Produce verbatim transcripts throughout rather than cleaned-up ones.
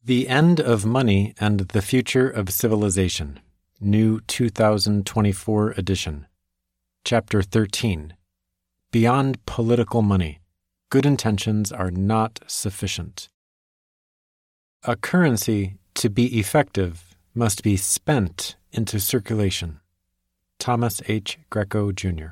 The End of Money and the Future of Civilization, New two thousand twenty-four edition. Chapter thirteen. Beyond Political Money, Good Intentions Are Not Sufficient. A currency, to be effective, must be spent into circulation. Thomas H. Greco, Junior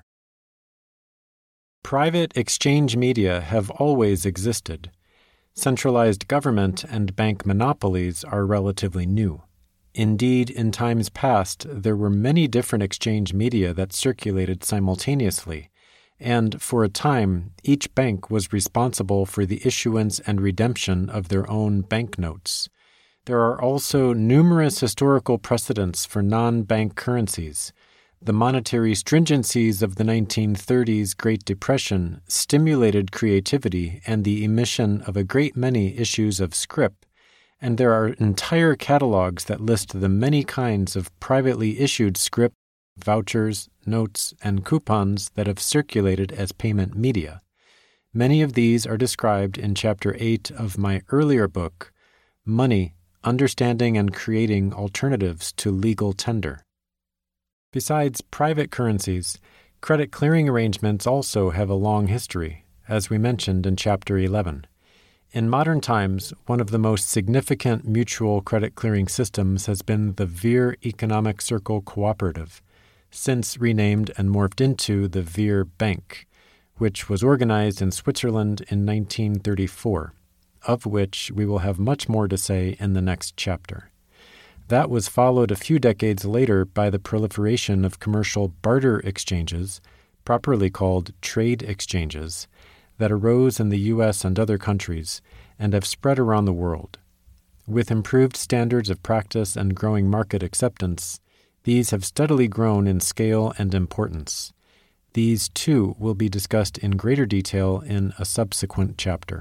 Private exchange media have always existed. Centralized government and bank monopolies are relatively new. Indeed, in times past, there were many different exchange media that circulated simultaneously, and for a time, each bank was responsible for the issuance and redemption of their own banknotes. There are also numerous historical precedents for non-bank currencies. The monetary stringencies of the nineteen thirties Great Depression stimulated creativity and the emission of a great many issues of scrip, and there are entire catalogs that list the many kinds of privately issued scrip, vouchers, notes, and coupons that have circulated as payment media. Many of these are described in Chapter eight of my earlier book, Money, Understanding and Creating Alternatives to Legal Tender. Besides private currencies, credit clearing arrangements also have a long history, as we mentioned in Chapter eleven. In modern times, one of the most significant mutual credit clearing systems has been the Vere Economic Circle Cooperative, since renamed and morphed into the Vere Bank, which was organized in Switzerland in nineteen thirty-four, of which we will have much more to say in the next chapter. That was followed a few decades later by the proliferation of commercial barter exchanges, properly called trade exchanges, that arose in the U S and other countries and have spread around the world. With improved standards of practice and growing market acceptance, these have steadily grown in scale and importance. These, too, will be discussed in greater detail in a subsequent chapter.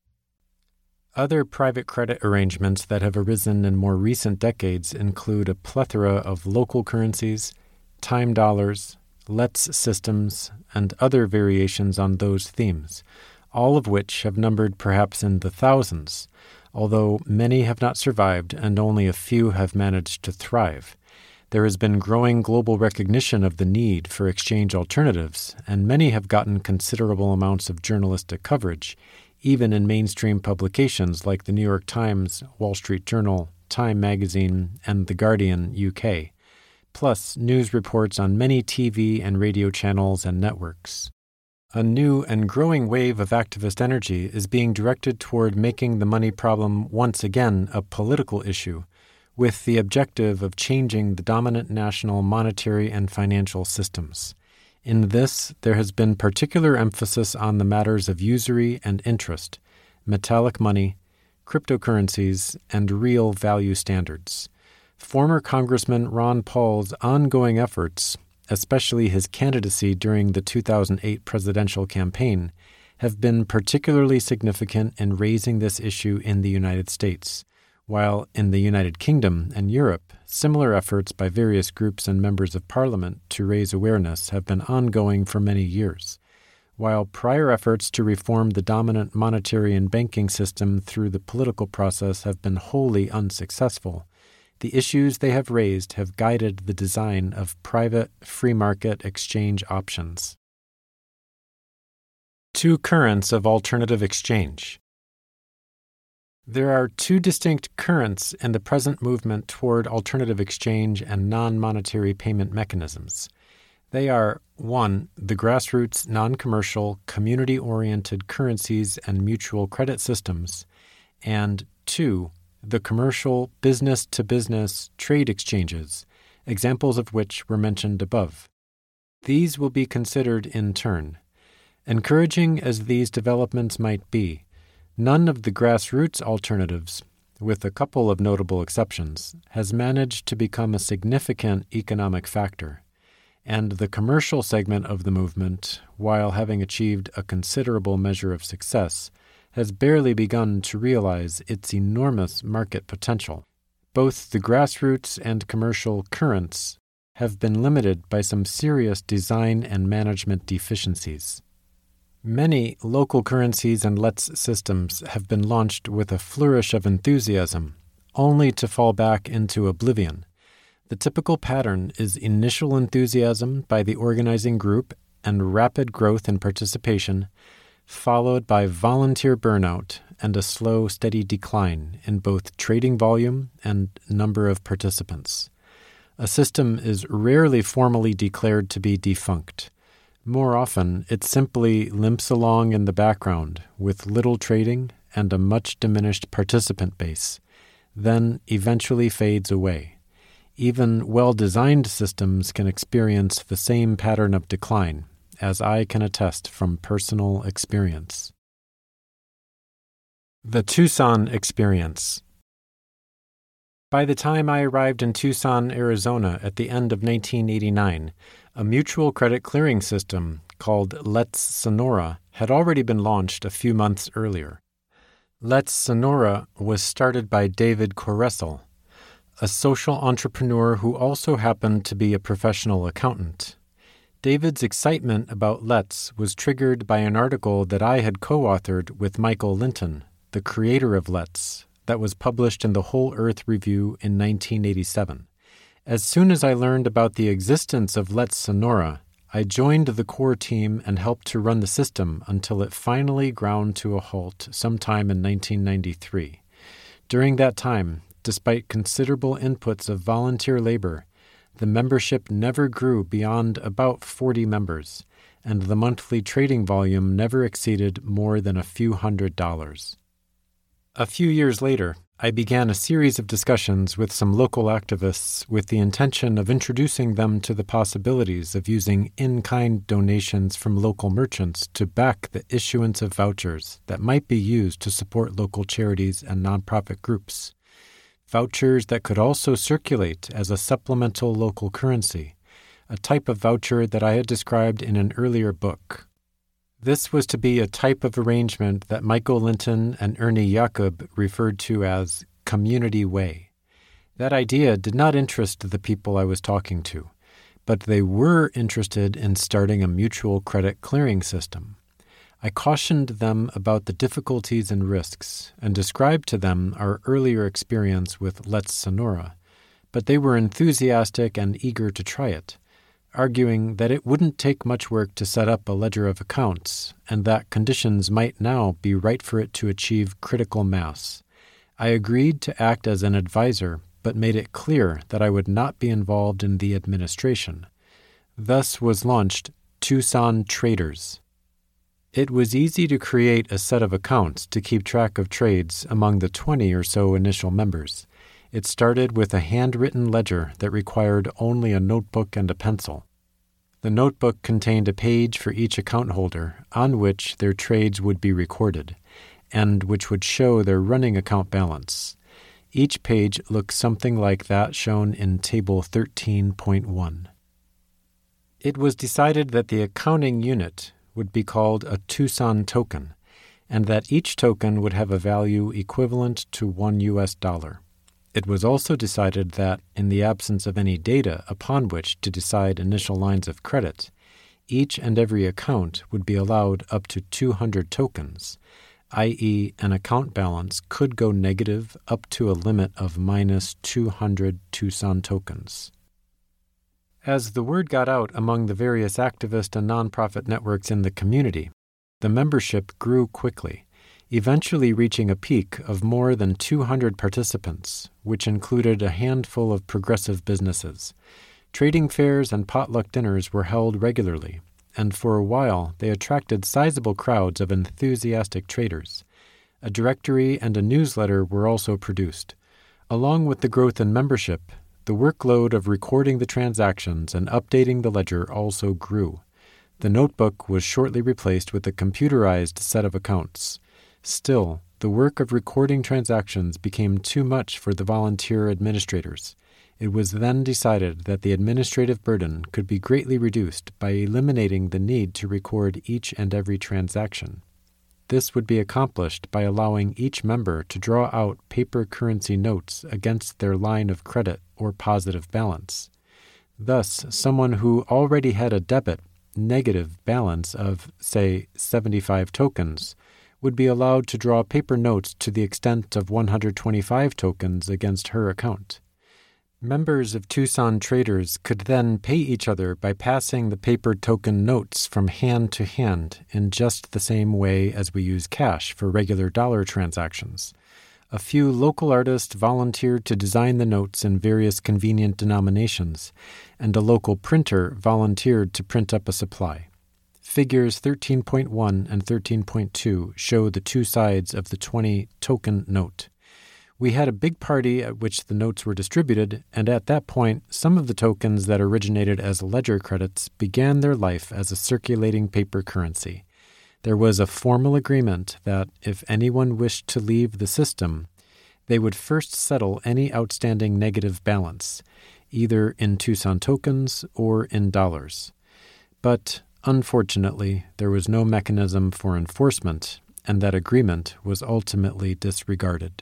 Other private credit arrangements that have arisen in more recent decades include a plethora of local currencies, time dollars, Let's systems, and other variations on those themes, all of which have numbered perhaps in the thousands, although many have not survived and only a few have managed to thrive. There has been growing global recognition of the need for exchange alternatives, and many have gotten considerable amounts of journalistic coverage, even in mainstream publications like the New York Times, Wall Street Journal, Time Magazine, and The Guardian, U K, plus news reports on many T V and radio channels and networks. A new and growing wave of activist energy is being directed toward making the money problem once again a political issue, with the objective of changing the dominant national monetary and financial systems. In this, there has been particular emphasis on the matters of usury and interest, metallic money, cryptocurrencies, and real value standards. Former Congressman Ron Paul's ongoing efforts, especially his candidacy during the two thousand eight presidential campaign, have been particularly significant in raising this issue in the United States, while in the United Kingdom and Europe, similar efforts by various groups and members of Parliament to raise awareness have been ongoing for many years. While prior efforts to reform the dominant monetary and banking system through the political process have been wholly unsuccessful, the issues they have raised have guided the design of private free market exchange options. Two currents of alternative exchange. There are two distinct currents in the present movement toward alternative exchange and non-monetary payment mechanisms. They are, one, the grassroots, non-commercial, community-oriented currencies and mutual credit systems, and, two, the commercial, business-to-business trade exchanges, examples of which were mentioned above. These will be considered in turn. Encouraging as these developments might be, none of the grassroots alternatives, with a couple of notable exceptions, has managed to become a significant economic factor, and the commercial segment of the movement, while having achieved a considerable measure of success, has barely begun to realize its enormous market potential. Both the grassroots and commercial currents have been limited by some serious design and management deficiencies. Many local currencies and Let's systems have been launched with a flourish of enthusiasm, only to fall back into oblivion. The typical pattern is initial enthusiasm by the organizing group and rapid growth in participation, followed by volunteer burnout and a slow, steady decline in both trading volume and number of participants. A system is rarely formally declared to be defunct. More often, it simply limps along in the background with little trading and a much diminished participant base, then eventually fades away. Even well-designed systems can experience the same pattern of decline, as I can attest from personal experience. The Tucson Experience. By the time I arrived in Tucson, Arizona at the end of nineteen eighty-nine, a mutual credit clearing system called Let's Sonora had already been launched a few months earlier. Let's Sonora was started by David Coressel, a social entrepreneur who also happened to be a professional accountant. David's excitement about Let's was triggered by an article that I had co-authored with Michael Linton, the creator of Let's, that was published in the Whole Earth Review in nineteen eighty-seven. As soon as I learned about the existence of Let's Sonora, I joined the core team and helped to run the system until it finally ground to a halt sometime in nineteen ninety-three. During that time, despite considerable inputs of volunteer labor, the membership never grew beyond about forty members, and the monthly trading volume never exceeded more than a few hundred dollars. A few years later, I began a series of discussions with some local activists with the intention of introducing them to the possibilities of using in-kind donations from local merchants to back the issuance of vouchers that might be used to support local charities and nonprofit groups. Vouchers that could also circulate as a supplemental local currency, a type of voucher that I had described in an earlier book. This was to be a type of arrangement that Michael Linton and Ernie Jakob referred to as community way. That idea did not interest the people I was talking to, but they were interested in starting a mutual credit clearing system. I cautioned them about the difficulties and risks and described to them our earlier experience with Let's Sonora, but they were enthusiastic and eager to try it, arguing that it wouldn't take much work to set up a ledger of accounts and that conditions might now be right for it to achieve critical mass. I agreed to act as an advisor, but made it clear that I would not be involved in the administration. Thus was launched Tucson Traders. It was easy to create a set of accounts to keep track of trades among the twenty or so initial members. It started with a handwritten ledger that required only a notebook and a pencil. The notebook contained a page for each account holder on which their trades would be recorded, and which would show their running account balance. Each page looked something like that shown in Table thirteen point one. It was decided that the accounting unit would be called a Tucson token, and that each token would have a value equivalent to one U S dollar. It was also decided that, in the absence of any data upon which to decide initial lines of credit, each and every account would be allowed up to two hundred tokens, that is, an account balance could go negative up to a limit of minus two hundred Tucson tokens. As the word got out among the various activist and nonprofit networks in the community, the membership grew quickly, eventually reaching a peak of more than two hundred participants, which included a handful of progressive businesses. Trading fairs and potluck dinners were held regularly, and for a while they attracted sizable crowds of enthusiastic traders. A directory and a newsletter were also produced. Along with the growth in membership, the workload of recording the transactions and updating the ledger also grew. The notebook was shortly replaced with a computerized set of accounts. Still, the work of recording transactions became too much for the volunteer administrators. It was then decided that the administrative burden could be greatly reduced by eliminating the need to record each and every transaction. This would be accomplished by allowing each member to draw out paper currency notes against their line of credit or positive balance. Thus, someone who already had a debit negative balance of, say, seventy-five tokens would be allowed to draw paper notes to the extent of one hundred twenty-five tokens against her account. Members of Tucson traders could then pay each other by passing the paper token notes from hand to hand in just the same way as we use cash for regular dollar transactions. A few local artists volunteered to design the notes in various convenient denominations, and a local printer volunteered to print up a supply. Figures thirteen point one and thirteen point two show the two sides of the twenty token note. We had a big party at which the notes were distributed, and at that point, some of the tokens that originated as ledger credits began their life as a circulating paper currency. There was a formal agreement that if anyone wished to leave the system, they would first settle any outstanding negative balance, either in Tucson tokens or in dollars. But, unfortunately, there was no mechanism for enforcement, and that agreement was ultimately disregarded.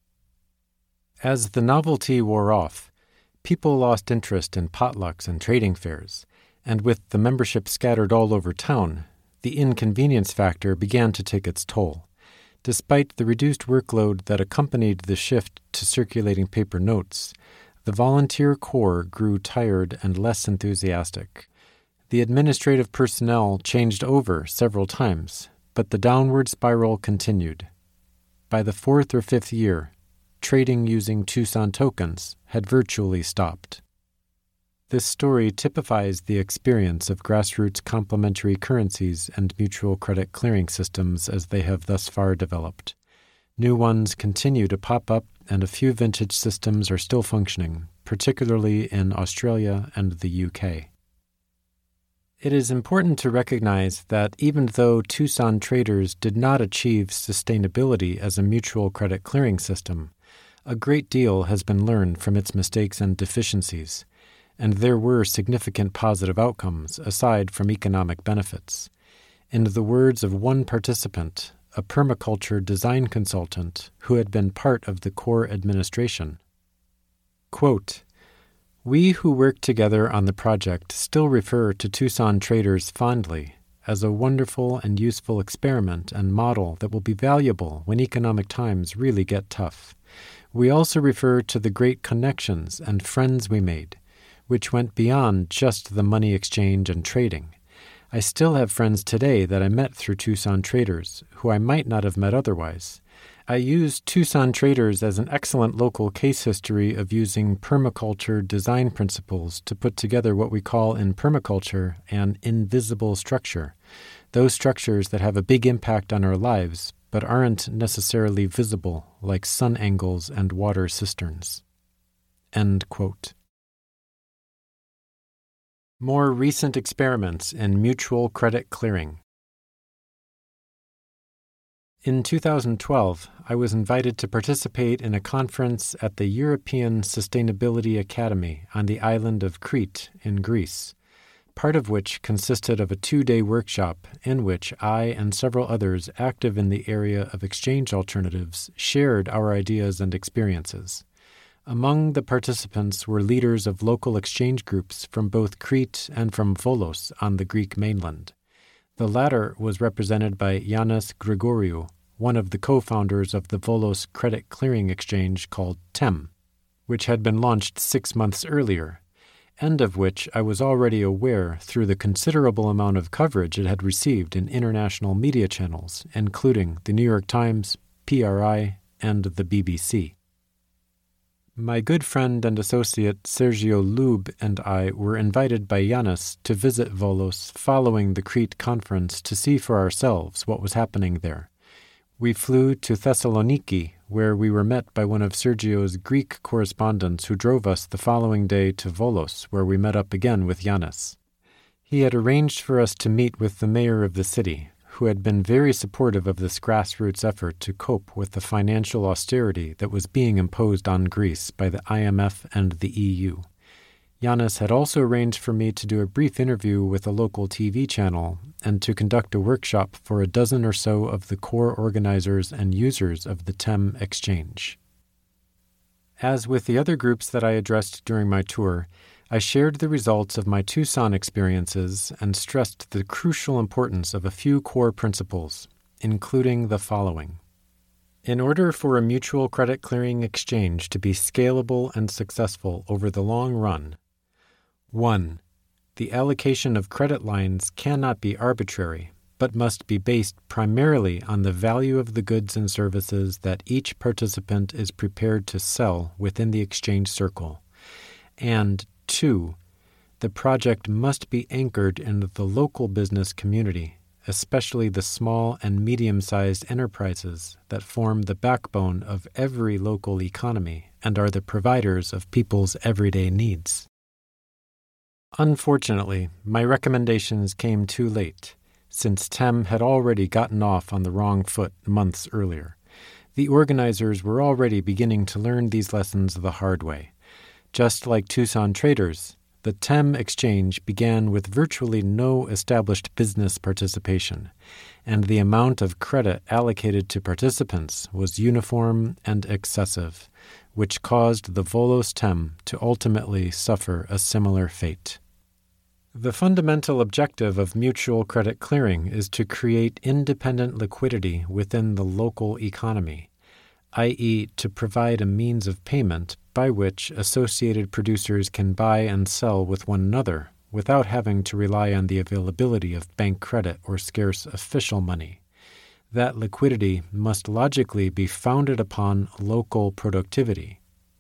As the novelty wore off, people lost interest in potlucks and trading fairs, and with the membership scattered all over town, the inconvenience factor began to take its toll. Despite the reduced workload that accompanied the shift to circulating paper notes, the volunteer corps grew tired and less enthusiastic. The administrative personnel changed over several times, but the downward spiral continued. By the fourth or fifth year, trading using Tucson tokens had virtually stopped. This story typifies the experience of grassroots complementary currencies and mutual credit clearing systems as they have thus far developed. New ones continue to pop up, and a few vintage systems are still functioning, particularly in Australia and the U K. It is important to recognize that even though Tucson traders did not achieve sustainability as a mutual credit clearing system, a great deal has been learned from its mistakes and deficiencies, and there were significant positive outcomes aside from economic benefits. In the words of one participant, a permaculture design consultant who had been part of the core administration, quote, "We who worked together on the project still refer to Tucson traders fondly as a wonderful and useful experiment and model that will be valuable when economic times really get tough. We also refer to the great connections and friends we made, which went beyond just the money exchange and trading. I still have friends today that I met through Tucson traders, who I might not have met otherwise. I use Tucson traders as an excellent local case history of using permaculture design principles to put together what we call in permaculture an invisible structure, those structures that have a big impact on our lives but aren't necessarily visible, like sun angles and water cisterns." End quote. More recent experiments in mutual credit clearing. In two thousand twelve, I was invited to participate in a conference at the European Sustainability Academy on the island of Crete in Greece, part of which consisted of a two-day workshop in which I and several others active in the area of exchange alternatives shared our ideas and experiences. Among the participants were leaders of local exchange groups from both Crete and from Volos on the Greek mainland. The latter was represented by Yannis Grigoriou, one of the co-founders of the Volos credit clearing exchange called T E M, which had been launched six months earlier, and of which I was already aware through the considerable amount of coverage it had received in international media channels, including the New York Times, P R I, and the B B C. My good friend and associate Sergio Lube and I were invited by Yannis to visit Volos following the Crete conference to see for ourselves what was happening there. We flew to Thessaloniki, where we were met by one of Sergio's Greek correspondents who drove us the following day to Volos, where we met up again with Yannis. He had arranged for us to meet with the mayor of the city, who had been very supportive of this grassroots effort to cope with the financial austerity that was being imposed on Greece by the I M F and the E U. Yannis had also arranged for me to do a brief interview with a local T V channel and to conduct a workshop for a dozen or so of the core organizers and users of the T E M exchange. As with the other groups that I addressed during my tour, I shared the results of my Tucson experiences and stressed the crucial importance of a few core principles: including the following. In order for a mutual credit clearing exchange to be scalable and successful over the long run, one. The allocation of credit lines cannot be arbitrary, but must be based primarily on the value of the goods and services that each participant is prepared to sell within the exchange circle. And two. The project must be anchored in the local business community, especially the small and medium-sized enterprises that form the backbone of every local economy and are the providers of people's everyday needs. Unfortunately, my recommendations came too late, since T E M had already gotten off on the wrong foot months earlier. The organizers were already beginning to learn these lessons the hard way. Just like Tucson Traders, the T E M exchange began with virtually no established business participation, and the amount of credit allocated to participants was uniform and excessive, which caused the Volos T E M to ultimately suffer a similar fate. The fundamental objective of mutual credit clearing is to create independent liquidity within the local economy, that is, to provide a means of payment by which associated producers can buy and sell with one another without having to rely on the availability of bank credit or scarce official money. That liquidity must logically be founded upon local productivity.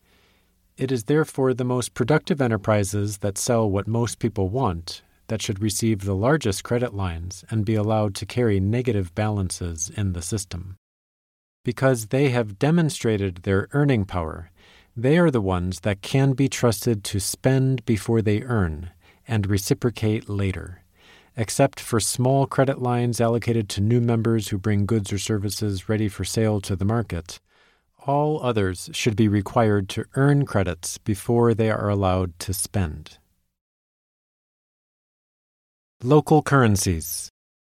It is therefore the most productive enterprises that sell what most people want that should receive the largest credit lines and be allowed to carry negative balances in the system. Because they have demonstrated their earning power, they are the ones that can be trusted to spend before they earn and reciprocate later. Except for small credit lines allocated to new members who bring goods or services ready for sale to the market, all others should be required to earn credits before they are allowed to spend. Local currencies.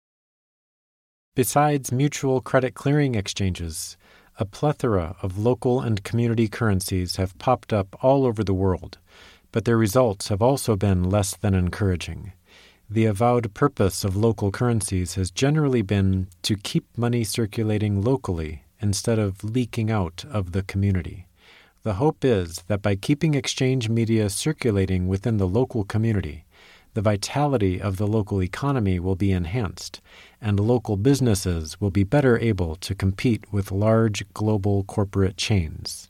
Besides mutual credit clearing exchanges, a plethora of local and community currencies have popped up all over the world, but their results have also been less than encouraging. The avowed purpose of local currencies has generally been to keep money circulating locally instead of leaking out of the community. The hope is that by keeping exchange media circulating within the local community, the vitality of the local economy will be enhanced, and local businesses will be better able to compete with large global corporate chains.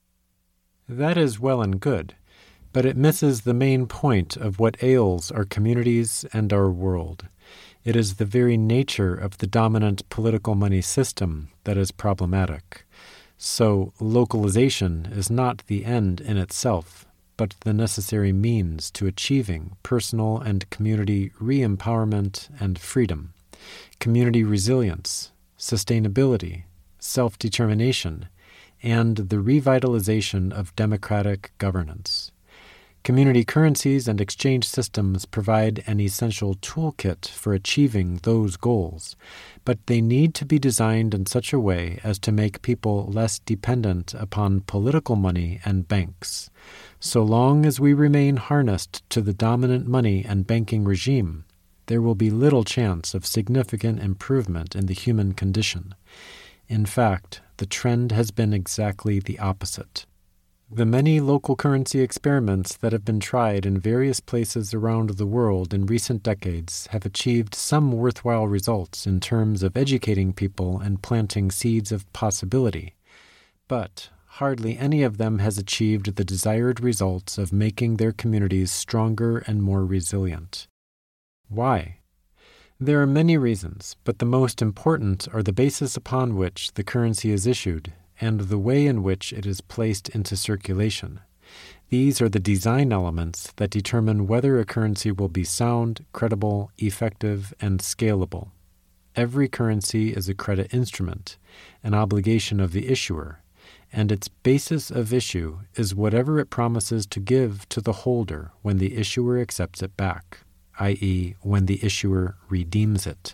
That is well and good, but it misses the main point of what ails our communities and our world. It is the very nature of the dominant political money system that is problematic. So localization is not the end in itself, but the necessary means to achieving personal and community re-empowerment and freedom, community resilience, sustainability, self-determination, and the revitalization of democratic governance. Community currencies and exchange systems provide an essential toolkit for achieving those goals, but they need to be designed in such a way as to make people less dependent upon political money and banks. So long as we remain harnessed to the dominant money and banking regime, there will be little chance of significant improvement in the human condition. In fact, the trend has been exactly the opposite. The many local currency experiments that have been tried in various places around the world in recent decades have achieved some worthwhile results in terms of educating people and planting seeds of possibility, but hardly any of them has achieved the desired results of making their communities stronger and more resilient. Why? There are many reasons, but the most important are the basis upon which the currency is issued and the way in which it is placed into circulation. These are the design elements that determine whether a currency will be sound, credible, effective, and scalable. Every currency is a credit instrument, an obligation of the issuer, and its basis of issue is whatever it promises to give to the holder when the issuer accepts it back, that is, when the issuer redeems it.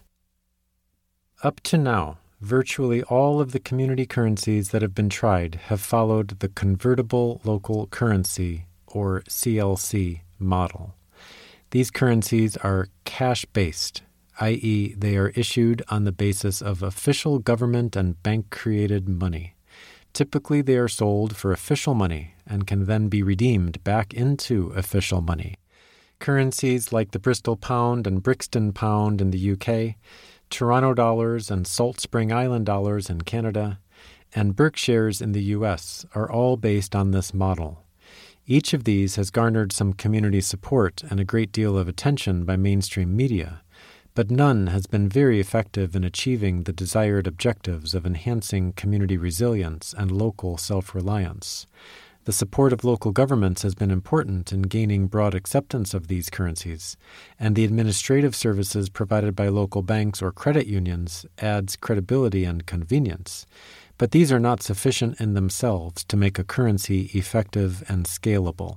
Up to now, virtually all of the community currencies that have been tried have followed the convertible local currency, or C L C, model. These currencies are cash-based, that is they are issued on the basis of official government and bank-created money. Typically, they are sold for official money and can then be redeemed back into official money. Currencies like the Bristol Pound and Brixton Pound in the U K, Toronto dollars and Salt Spring Island dollars in Canada, and Berkshires in the U S are all based on this model. Each of these has garnered some community support and a great deal of attention by mainstream media, but none has been very effective in achieving the desired objectives of enhancing community resilience and local self-reliance. The support of local governments has been important in gaining broad acceptance of these currencies, and the administrative services provided by local banks or credit unions adds credibility and convenience. But these are not sufficient in themselves to make a currency effective and scalable.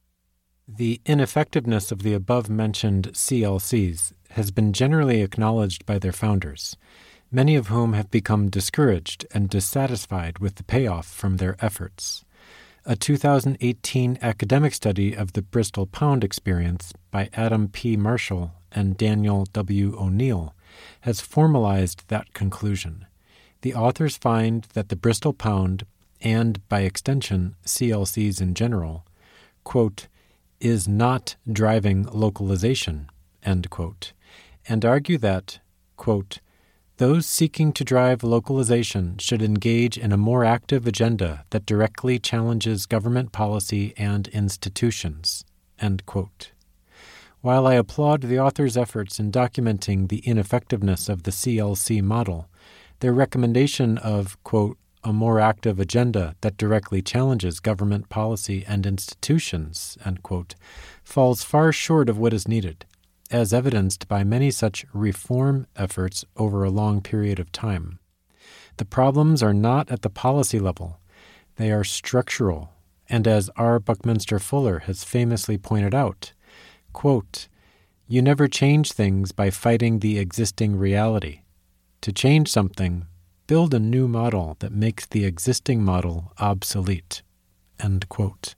The ineffectiveness of the above-mentioned C L Cs has been generally acknowledged by their founders, many of whom have become discouraged and dissatisfied with the payoff from their efforts. A two thousand eighteen academic study of the Bristol Pound experience by Adam P. Marshall and Daniel W. O'Neill has formalized that conclusion. The authors find that the Bristol Pound, and by extension C L Cs in general, quote, is not driving localization, end quote, and argue that, quote, those seeking to drive localization should engage in a more active agenda that directly challenges government policy and institutions, end quote. While I applaud the authors' efforts in documenting the ineffectiveness of the C L C model, their recommendation of, quote, a more active agenda that directly challenges government policy and institutions, end quote, falls far short of what is needed, as evidenced by many such reform efforts over a long period of time. The problems are not at the policy level. They are structural, and as R. Buckminster Fuller has famously pointed out, quote, you never change things by fighting the existing reality. To change something, build a new model that makes the existing model obsolete, end quote.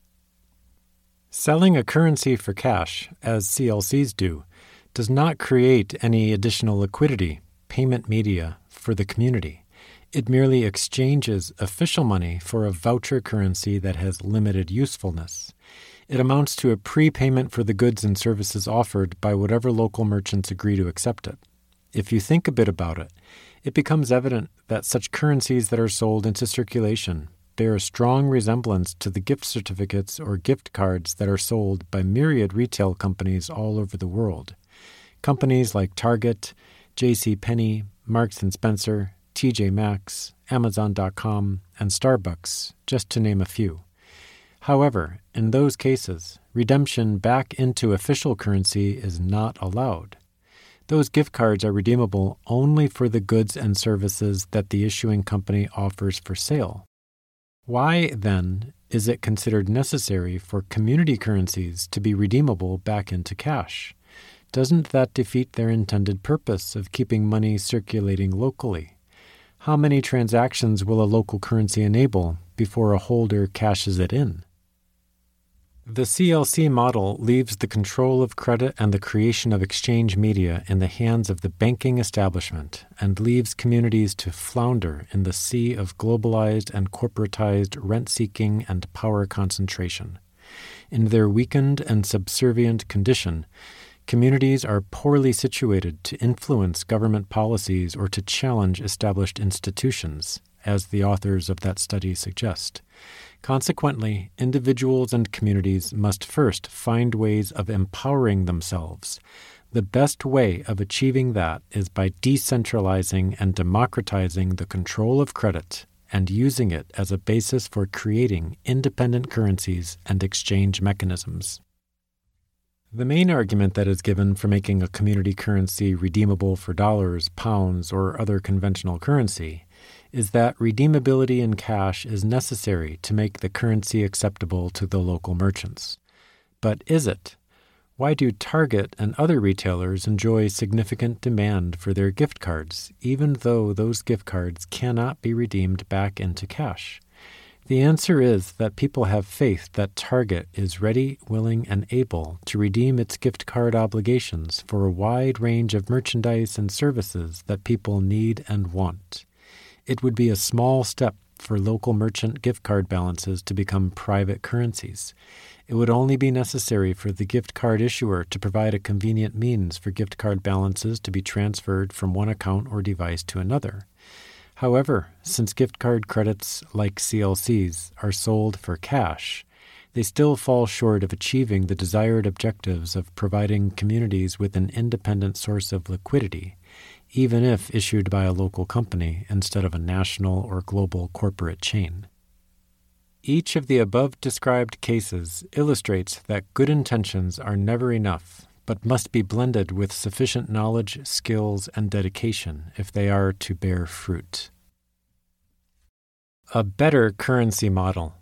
Selling a currency for cash, as C L Cs do, does not create any additional liquidity, payment media, for the community. It merely exchanges official money for a voucher currency that has limited usefulness. It amounts to a prepayment for the goods and services offered by whatever local merchants agree to accept it. If you think a bit about it, it becomes evident that such currencies that are sold into circulation bear a strong resemblance to the gift certificates or gift cards that are sold by myriad retail companies all over the world. Companies like Target, J C Penney, Marks and Spencer, T J Maxx, Amazon dot com, and Starbucks, just to name a few. However, in those cases, redemption back into official currency is not allowed. Those gift cards are redeemable only for the goods and services that the issuing company offers for sale. Why, then, is it considered necessary for community currencies to be redeemable back into cash? Doesn't that defeat their intended purpose of keeping money circulating locally? How many transactions will a local currency enable before a holder cashes it in? The C L C model leaves the control of credit and the creation of exchange media in the hands of the banking establishment and leaves communities to flounder in the sea of globalized and corporatized rent-seeking and power concentration. In their weakened and subservient condition, communities are poorly situated to influence government policies or to challenge established institutions, as the authors of that study suggest. Consequently, individuals and communities must first find ways of empowering themselves. The best way of achieving that is by decentralizing and democratizing the control of credit and using it as a basis for creating independent currencies and exchange mechanisms. The main argument that is given for making a community currency redeemable for dollars, pounds, or other conventional currency is that redeemability in cash is necessary to make the currency acceptable to the local merchants. But is it? Why do Target and other retailers enjoy significant demand for their gift cards, even though those gift cards cannot be redeemed back into cash? The answer is that people have faith that Target is ready, willing, and able to redeem its gift card obligations for a wide range of merchandise and services that people need and want. It would be a small step for local merchant gift card balances to become private currencies. It would only be necessary for the gift card issuer to provide a convenient means for gift card balances to be transferred from one account or device to another. However, since gift card credits, like C L Cs, are sold for cash, they still fall short of achieving the desired objectives of providing communities with an independent source of liquidity, even if issued by a local company instead of a national or global corporate chain. Each of the above-described cases illustrates that good intentions are never enough, but must be blended with sufficient knowledge, skills, and dedication if they are to bear fruit. A better currency model.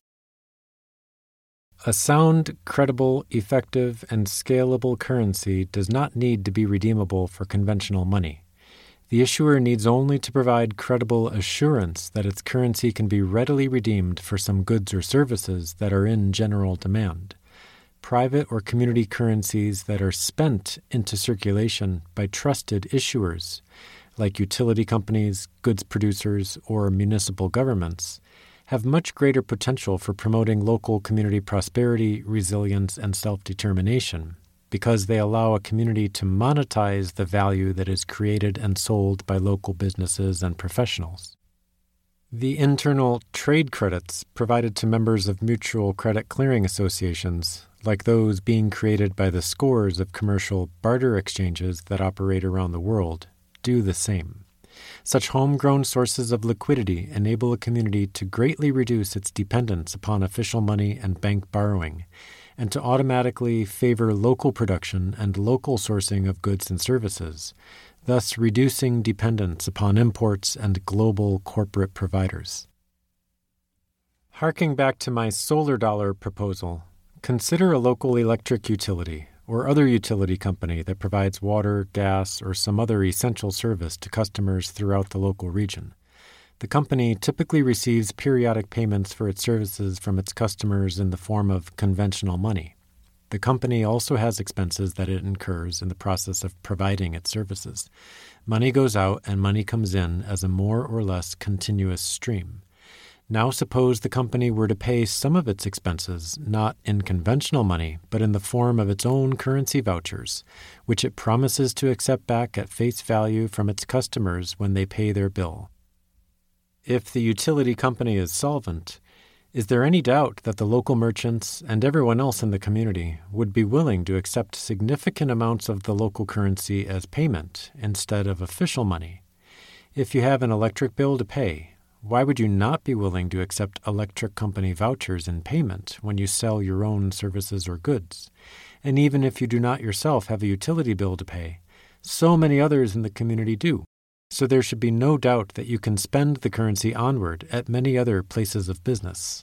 A sound, credible, effective, and scalable currency does not need to be redeemable for conventional money. The issuer needs only to provide credible assurance that its currency can be readily redeemed for some goods or services that are in general demand. Private or community currencies that are spent into circulation by trusted issuers, like utility companies, goods producers, or municipal governments, have much greater potential for promoting local community prosperity, resilience, and self-determination, because they allow a community to monetize the value that is created and sold by local businesses and professionals. The internal trade credits provided to members of mutual credit clearing associations, like those being created by the scores of commercial barter exchanges that operate around the world, do the same. Such homegrown sources of liquidity enable a community to greatly reduce its dependence upon official money and bank borrowing, and to automatically favor local production and local sourcing of goods and services, thus reducing dependence upon imports and global corporate providers. Harking back to my solar dollar proposal, consider a local electric utility or other utility company that provides water, gas, or some other essential service to customers throughout the local region. The company typically receives periodic payments for its services from its customers in the form of conventional money. The company also has expenses that it incurs in the process of providing its services. Money goes out and money comes in as a more or less continuous stream. Now suppose the company were to pay some of its expenses not in conventional money, but in the form of its own currency vouchers, which it promises to accept back at face value from its customers when they pay their bill. If the utility company is solvent, is there any doubt that the local merchants and everyone else in the community would be willing to accept significant amounts of the local currency as payment instead of official money? If you have an electric bill to pay, why would you not be willing to accept electric company vouchers in payment when you sell your own services or goods? And even if you do not yourself have a utility bill to pay, so many others in the community do. So there should be no doubt that you can spend the currency onward at many other places of business.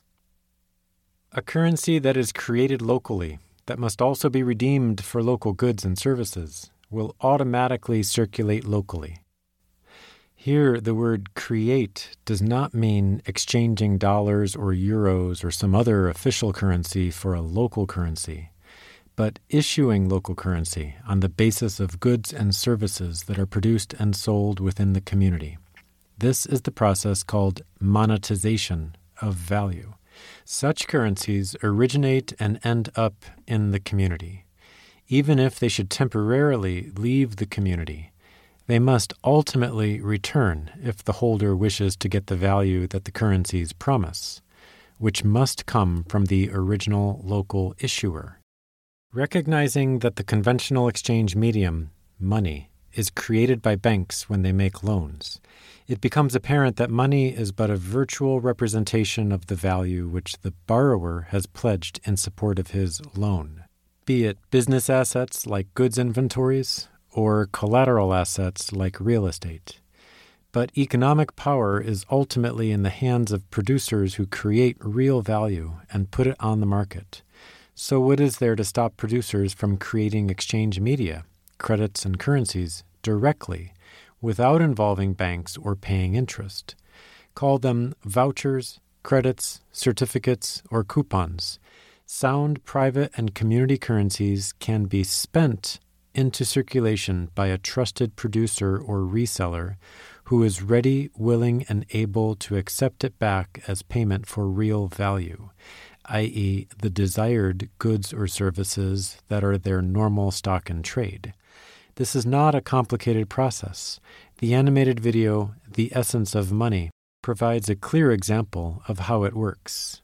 A currency that is created locally, that must also be redeemed for local goods and services, will automatically circulate locally. Here, the word create does not mean exchanging dollars or euros or some other official currency for a local currency, but issuing local currency on the basis of goods and services that are produced and sold within the community. This is the process called monetization of value. Such currencies originate and end up in the community. Even if they should temporarily leave the community, they must ultimately return if the holder wishes to get the value that the currencies promise, which must come from the original local issuer. Recognizing that the conventional exchange medium, money, is created by banks when they make loans, it becomes apparent that money is but a virtual representation of the value which the borrower has pledged in support of his loan, be it business assets like goods inventories or collateral assets like real estate. But economic power is ultimately in the hands of producers who create real value and put it on the market. So what is there to stop producers from creating exchange media, credits and currencies, directly, without involving banks or paying interest? Call them vouchers, credits, certificates, or coupons. Sound private and community currencies can be spent into circulation by a trusted producer or reseller who is ready, willing, and able to accept it back as payment for real value, that is the desired goods or services that are their normal stock in trade. This is not a complicated process. The animated video, The Essence of Money, provides a clear example of how it works.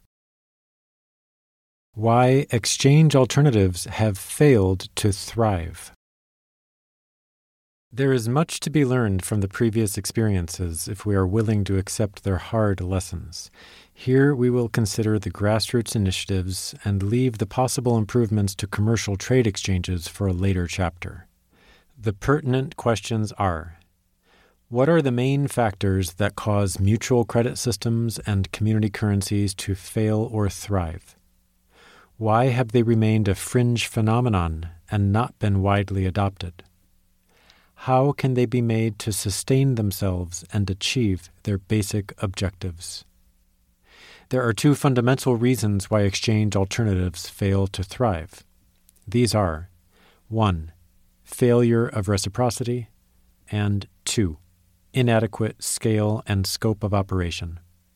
Why exchange alternatives have failed to thrive. There is much to be learned from the previous experiences if we are willing to accept their hard lessons. Here we will consider the grassroots initiatives and leave the possible improvements to commercial trade exchanges for a later chapter. The pertinent questions are: what are the main factors that cause mutual credit systems and community currencies to fail or thrive? Why have they remained a fringe phenomenon and not been widely adopted? How can they be made to sustain themselves and achieve their basic objectives? There are two fundamental reasons why exchange alternatives fail to thrive. These are: one, failure of reciprocity, and two, inadequate scale and scope of operation.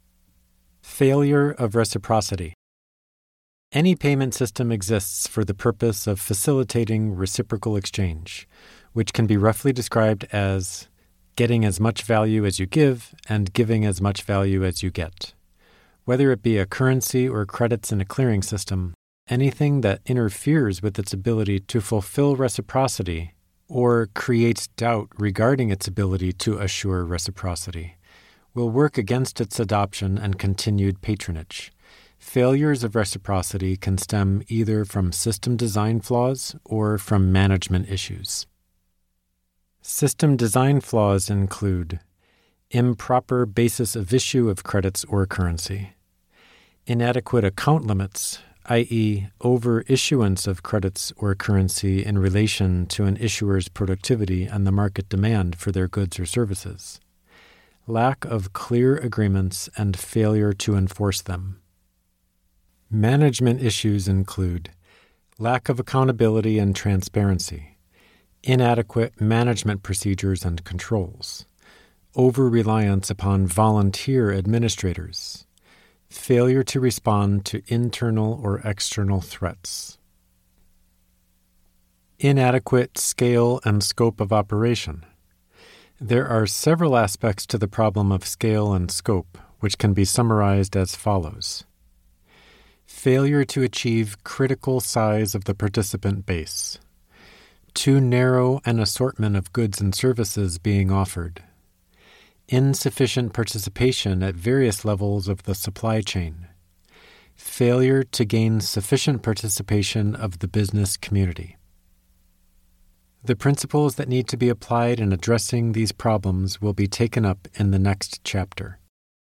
Failure of reciprocity. Any payment system exists for the purpose of facilitating reciprocal exchange, which can be roughly described as getting as much value as you give and giving as much value as you get. Whether it be a currency or credits in a clearing system, anything that interferes with its ability to fulfill reciprocity or creates doubt regarding its ability to assure reciprocity will work against its adoption and continued patronage. Failures of reciprocity can stem either from system design flaws or from management issues. System design flaws include improper basis of issue of credits or currency, inadequate account limits, that is, over-issuance of credits or currency in relation to an issuer's productivity and the market demand for their goods or services, lack of clear agreements and failure to enforce them. Management issues include lack of accountability and transparency, inadequate management procedures and controls, over-reliance upon volunteer administrators, failure to respond to internal or external threats. Inadequate scale and scope of operation. There are several aspects to the problem of scale and scope, which can be summarized as follows. Failure to achieve critical size of the participant base. Too narrow an assortment of goods and services being offered. Insufficient participation at various levels of the supply chain. Failure to gain sufficient participation of the business community. The principles that need to be applied in addressing these problems will be taken up in the next chapter.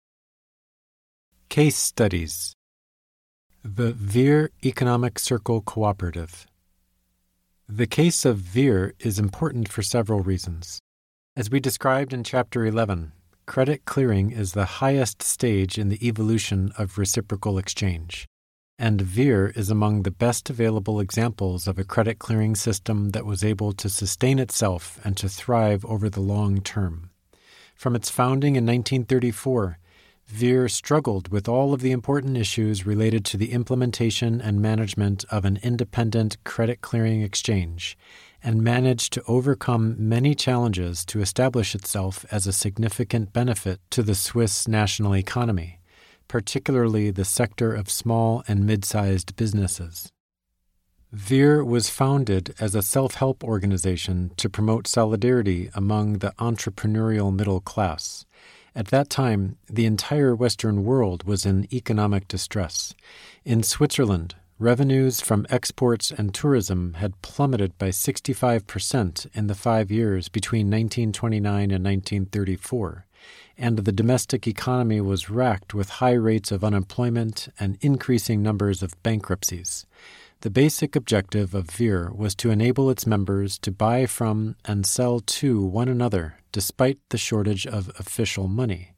Case studies. The Vir Economic Circle Cooperative. The case of Vir is important for several reasons. As we described in Chapter eleven, credit clearing is the highest stage in the evolution of reciprocal exchange, and Vir is among the best available examples of a credit clearing system that was able to sustain itself and to thrive over the long term. From its founding in nineteen thirty-four, Vir struggled with all of the important issues related to the implementation and management of an independent credit clearing exchange, and managed to overcome many challenges to establish itself as a significant benefit to the Swiss national economy, particularly the sector of small and mid-sized businesses. Vir was founded as a self-help organization to promote solidarity among the entrepreneurial middle class. At that time, the entire Western world was in economic distress. In Switzerland, revenues from exports and tourism had plummeted by sixty-five percent in the five years between nineteen twenty-nine and nineteen thirty-four, and the domestic economy was racked with high rates of unemployment and increasing numbers of bankruptcies. The basic objective of Vir was to enable its members to buy from and sell to one another despite the shortage of official money.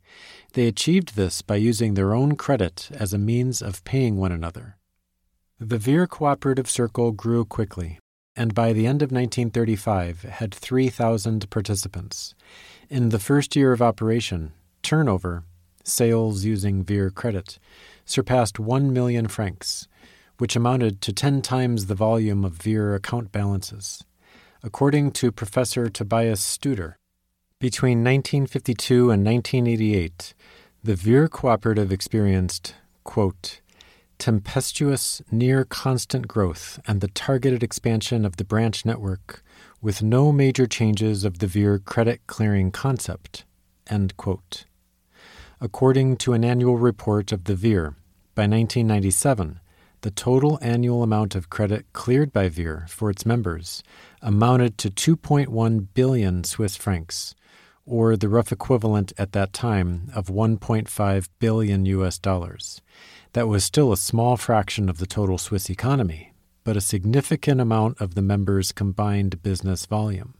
They achieved this by using their own credit as a means of paying one another. The Veer Cooperative Circle grew quickly, and by the end of nineteen thirty-five had three thousand participants. In the first year of operation, turnover, sales using Veer credit, surpassed one million francs, which amounted to ten times the volume of Veer account balances. According to Professor Tobias Studer, between nineteen fifty-two and nineteen eighty-eight, the Veer Cooperative experienced, quote, tempestuous, near-constant growth and the targeted expansion of the branch network with no major changes of the Veer credit clearing concept, end quote. According to an annual report of the Veer, by nineteen ninety-seven, the total annual amount of credit cleared by Veer for its members amounted to two point one billion Swiss francs, or the rough equivalent at that time of one point five billion U S dollars. That was still a small fraction of the total Swiss economy, but a significant amount of the members' combined business volume.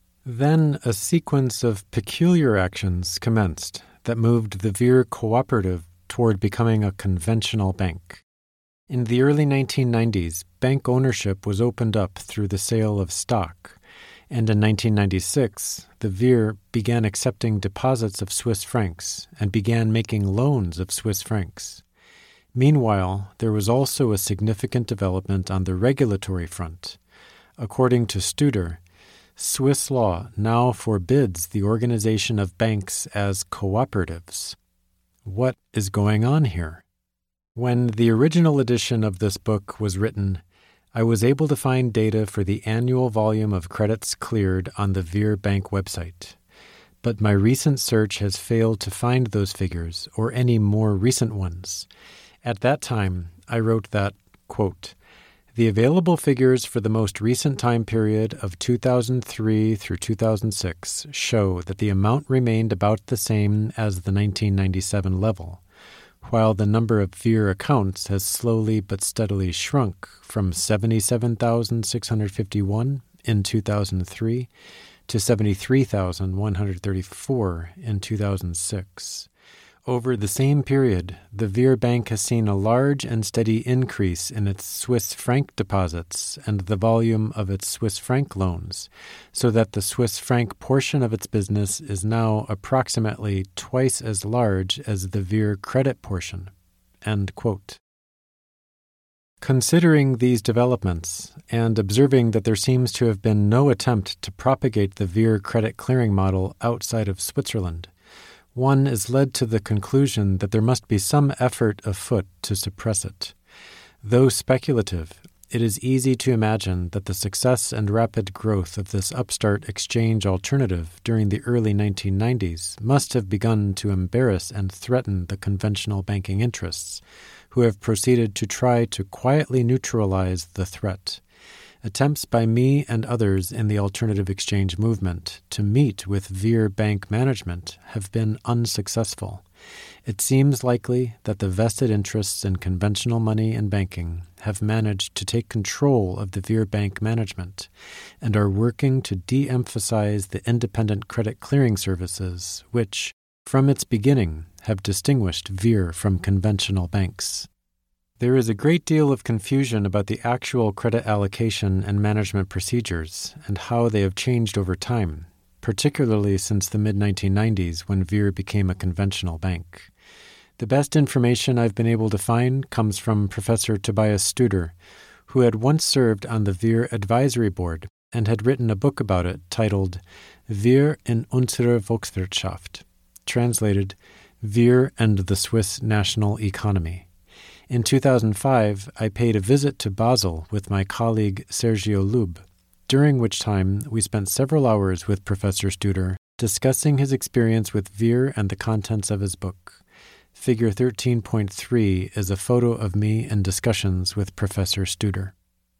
Then a sequence of peculiar actions commenced that moved the Veer Cooperative toward becoming a conventional bank. In the early nineteen nineties, bank ownership was opened up through the sale of stock, and in nineteen ninety-six, the Veer began accepting deposits of Swiss francs and began making loans of Swiss francs. Meanwhile, there was also a significant development on the regulatory front. According to Studer, Swiss law now forbids the organization of banks as cooperatives. What is going on here? When the original edition of this book was written, I was able to find data for the annual volume of credits cleared on the Veer Bank website. But my recent search has failed to find those figures or any more recent ones. At that time, I wrote that, quote, the available figures for the most recent time period of two thousand three through two thousand six show that the amount remained about the same as the nineteen ninety-seven level, while the number of Veer accounts has slowly but steadily shrunk from seventy-seven thousand six hundred fifty-one in two thousand three to seventy-three thousand one hundred thirty-four in two thousand six. Over the same period, the Veer Bank has seen a large and steady increase in its Swiss franc deposits and the volume of its Swiss franc loans, so that the Swiss franc portion of its business is now approximately twice as large as the Veer credit portion. End quote. Considering these developments, and observing that there seems to have been no attempt to propagate the Veer credit clearing model outside of Switzerland, one is led to the conclusion that there must be some effort afoot to suppress it. Though speculative, it is easy to imagine that the success and rapid growth of this upstart exchange alternative during the early nineteen nineties must have begun to embarrass and threaten the conventional banking interests, who have proceeded to try to quietly neutralize the threat. Attempts by me and others in the alternative exchange movement to meet with Veer Bank management have been unsuccessful. It seems likely that the vested interests in conventional money and banking have managed to take control of the Veer Bank management and are working to de-emphasize the independent credit clearing services which, from its beginning, have distinguished Veer from conventional banks. There is a great deal of confusion about the actual credit allocation and management procedures and how they have changed over time, particularly since the mid nineteen nineties when Veer became a conventional bank. The best information I've been able to find comes from Professor Tobias Studer, who had once served on the Veer Advisory Board and had written a book about it titled Veer in unsere Volkswirtschaft, translated Veer and the Swiss National Economy. In two thousand five, I paid a visit to Basel with my colleague Sergio Lub, during which time we spent several hours with Professor Studer discussing his experience with Veer and the contents of his book. Figure thirteen point three is a photo of me in discussions with Professor Studer.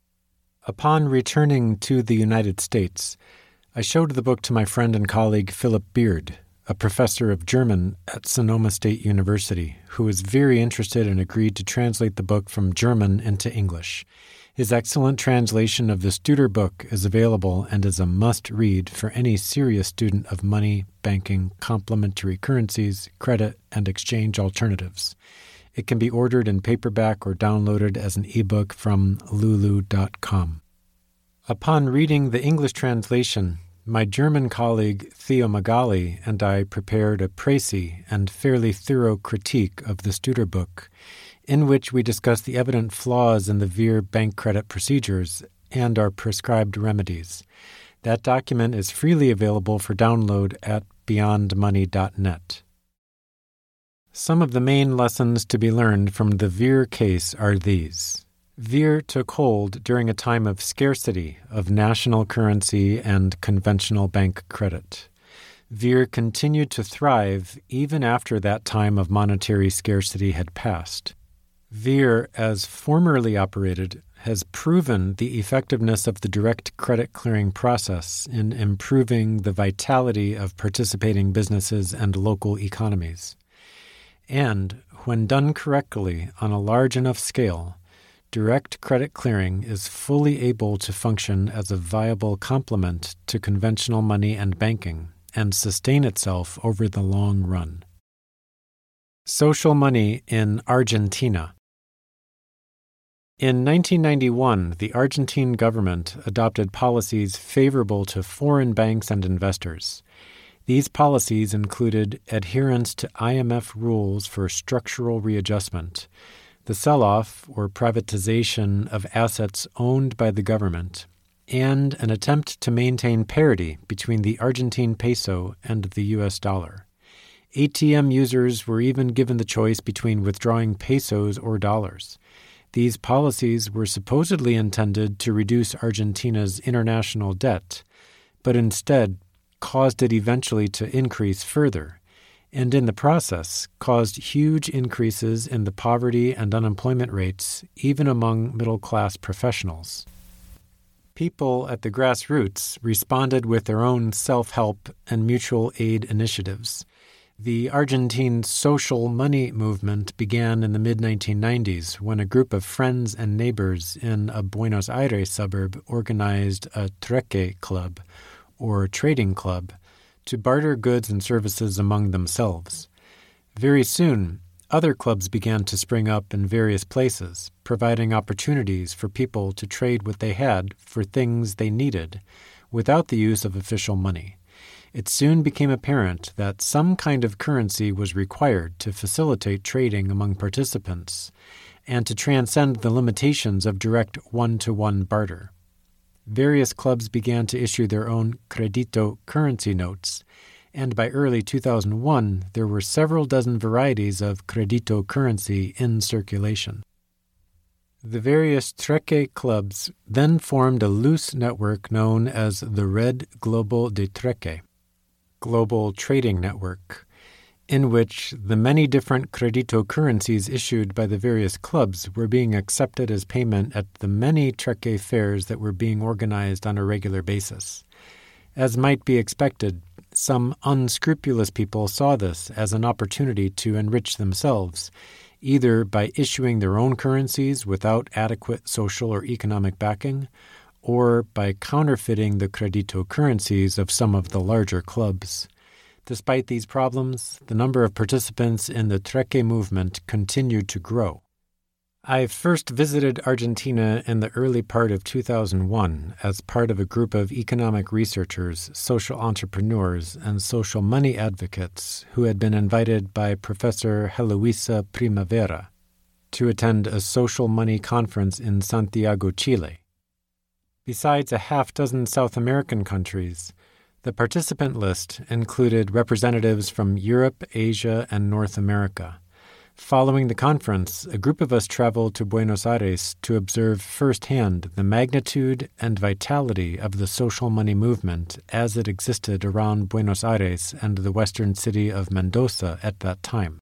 Upon returning to the United States, I showed the book to my friend and colleague Philip Beard, a professor of German at Sonoma State University, who was very interested and agreed to translate the book from German into English. His excellent translation of the Studer book is available and is a must-read for any serious student of money, banking, complementary currencies, credit, and exchange alternatives. It can be ordered in paperback or downloaded as an ebook from lulu dot com. Upon reading the English translation, my German colleague Theo Magali and I prepared a précis and fairly thorough critique of the Studer book, in which we discuss the evident flaws in the V I R bank credit procedures and our prescribed remedies. That document is freely available for download at beyond money dot net. Some of the main lessons to be learned from the V I R case are these. V I R took hold during a time of scarcity of national currency and conventional bank credit. V I R continued to thrive even after that time of monetary scarcity had passed. V I R, as formerly operated, has proven the effectiveness of the direct credit clearing process in improving the vitality of participating businesses and local economies. And, when done correctly on a large enough scale, direct credit clearing is fully able to function as a viable complement to conventional money and banking and sustain itself over the long run. Social money in Argentina. In nineteen ninety-one, the Argentine government adopted policies favorable to foreign banks and investors. These policies included adherence to I M F rules for structural readjustment, the sell-off or privatization of assets owned by the government, and an attempt to maintain parity between the Argentine peso and the U S dollar. A T M users were even given the choice between withdrawing pesos or dollars. These policies were supposedly intended to reduce Argentina's international debt, but instead caused it eventually to increase further, and in the process caused huge increases in the poverty and unemployment rates even among middle-class professionals. People at the grassroots responded with their own self-help and mutual aid initiatives. The Argentine social money movement began in the mid nineteen nineties when a group of friends and neighbors in a Buenos Aires suburb organized a trueque club, or trading club, to barter goods and services among themselves. Very soon, other clubs began to spring up in various places, providing opportunities for people to trade what they had for things they needed, without the use of official money. It soon became apparent that some kind of currency was required to facilitate trading among participants and to transcend the limitations of direct one-to-one barter. Various clubs began to issue their own Credito currency notes, and by early two thousand one there were several dozen varieties of Credito currency in circulation. The various trueque clubs then formed a loose network known as the Red Global de Trueque, Global Trading Network, in which the many different Credito currencies issued by the various clubs were being accepted as payment at the many trueque fairs that were being organized on a regular basis. As might be expected, some unscrupulous people saw this as an opportunity to enrich themselves, either by issuing their own currencies without adequate social or economic backing, or by counterfeiting the Credito currencies of some of the larger clubs. Despite these problems, the number of participants in the trueque movement continued to grow. I first visited Argentina in the early part of two thousand one as part of a group of economic researchers, social entrepreneurs, and social money advocates who had been invited by Professor Heloisa Primavera to attend a social money conference in Santiago, Chile. Besides a half dozen South American countries, the participant list included representatives from Europe, Asia, and North America. Following the conference, a group of us traveled to Buenos Aires to observe firsthand the magnitude and vitality of the social money movement as it existed around Buenos Aires and the western city of Mendoza at that time.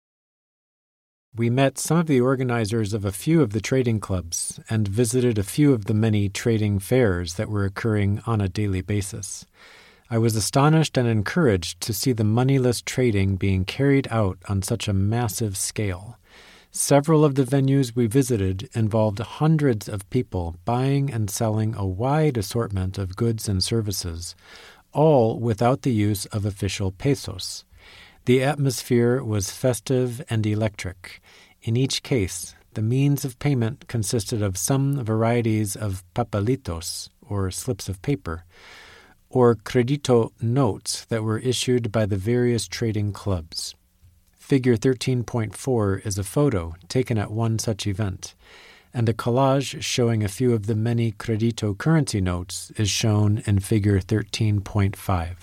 We met some of the organizers of a few of the trading clubs and visited a few of the many trading fairs that were occurring on a daily basis. I was astonished and encouraged to see the moneyless trading being carried out on such a massive scale. Several of the venues we visited involved hundreds of people buying and selling a wide assortment of goods and services, all without the use of official pesos. The atmosphere was festive and electric. In each case, the means of payment consisted of some varieties of papelitos, or slips of paper, or credito notes that were issued by the various trading clubs. Figure thirteen point four is a photo taken at one such event, and a collage showing a few of the many credito currency notes is shown in Figure thirteen point five.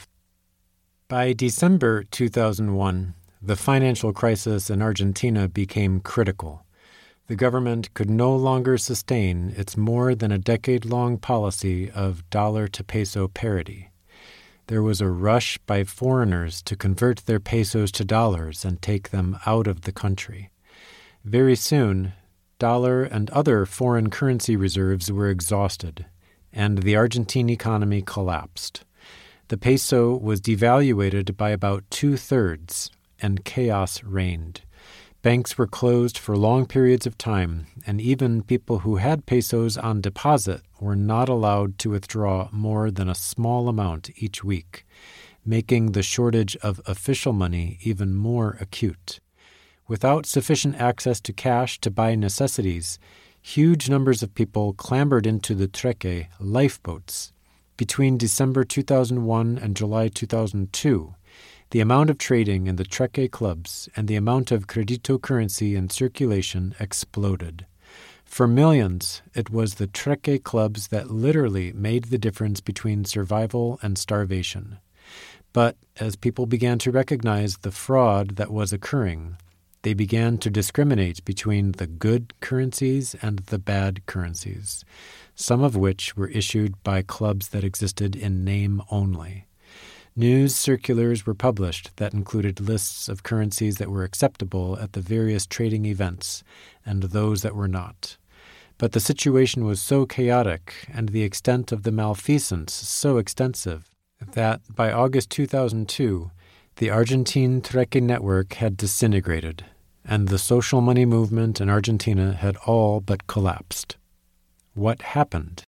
By December two thousand one, the financial crisis in Argentina became critical. The government could no longer sustain its more than a decade-long policy of dollar-to-peso parity. There was a rush by foreigners to convert their pesos to dollars and take them out of the country. Very soon, dollar and other foreign currency reserves were exhausted, and the Argentine economy collapsed. The peso was devaluated by about two-thirds, and chaos reigned. Banks were closed for long periods of time, and even people who had pesos on deposit were not allowed to withdraw more than a small amount each week, making the shortage of official money even more acute. Without sufficient access to cash to buy necessities, huge numbers of people clambered into the Treque lifeboats. Between December two thousand one and July two thousand two, the amount of trading in the Treque clubs and the amount of credito currency in circulation exploded. For millions, it was the Treque clubs that literally made the difference between survival and starvation. But as people began to recognize the fraud that was occurring, they began to discriminate between the good currencies and the bad currencies, some of which were issued by clubs that existed in name only. News circulars were published that included lists of currencies that were acceptable at the various trading events and those that were not. But the situation was so chaotic and the extent of the malfeasance so extensive that by August two thousand two, the Argentine Treque network had disintegrated, and the social money movement in Argentina had all but collapsed. What happened?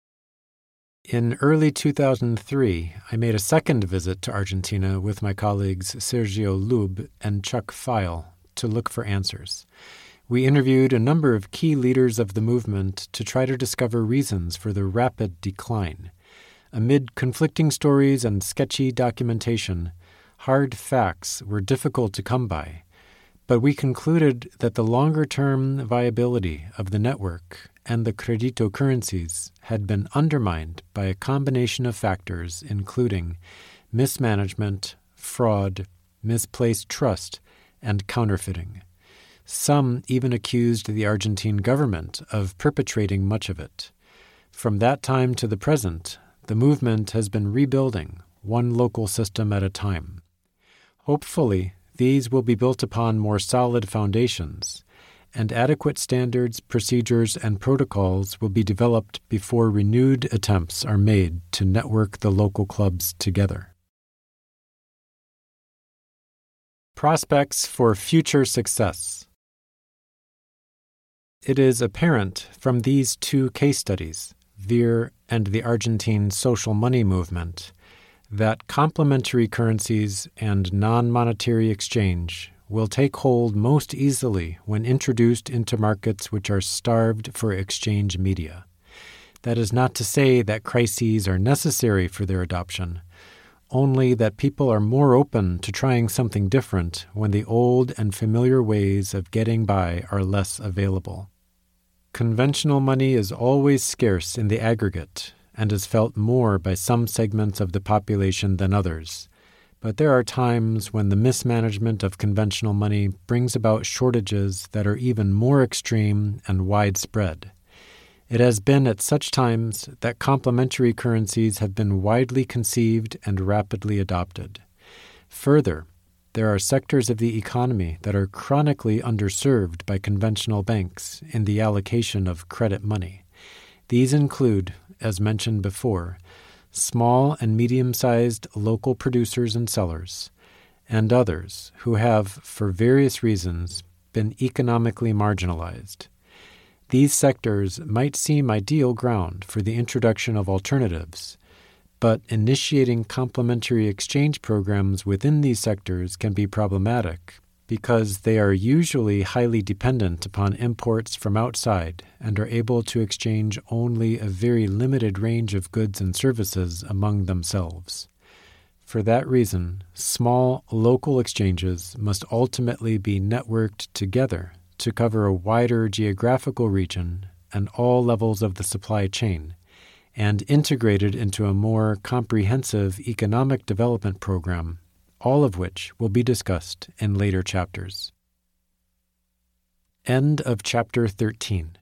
In early two thousand three, I made a second visit to Argentina with my colleagues Sergio Lub and Chuck Feil to look for answers. We interviewed a number of key leaders of the movement to try to discover reasons for the rapid decline. Amid conflicting stories and sketchy documentation, hard facts were difficult to come by, but we concluded that the longer-term viability of the network and the credito currencies had been undermined by a combination of factors including mismanagement, fraud, misplaced trust, and counterfeiting. Some even accused the Argentine government of perpetrating much of it. From that time to the present, the movement has been rebuilding, one local system at a time. Hopefully, these will be built upon more solid foundations, and adequate standards, procedures, and protocols will be developed before renewed attempts are made to network the local clubs together. Prospects for future success. It is apparent from these two case studies, V I R and the Argentine social money movement, that complementary currencies and non-monetary exchange will take hold most easily when introduced into markets which are starved for exchange media. That is not to say that crises are necessary for their adoption, only that people are more open to trying something different when the old and familiar ways of getting by are less available. Conventional money is always scarce in the aggregate and is felt more by some segments of the population than others. But there are times when the mismanagement of conventional money brings about shortages that are even more extreme and widespread. It has been at such times that complementary currencies have been widely conceived and rapidly adopted. Further, there are sectors of the economy that are chronically underserved by conventional banks in the allocation of credit money. These include, as mentioned before, small and medium-sized local producers and sellers, and others who have, for various reasons, been economically marginalized. These sectors might seem ideal ground for the introduction of alternatives, but initiating complementary exchange programs within these sectors can be problematic because they are usually highly dependent upon imports from outside and are able to exchange only a very limited range of goods and services among themselves. For that reason, small local exchanges must ultimately be networked together to cover a wider geographical region and all levels of the supply chain, and integrated into a more comprehensive economic development program, all of which will be discussed in later chapters. End of Chapter thirteen.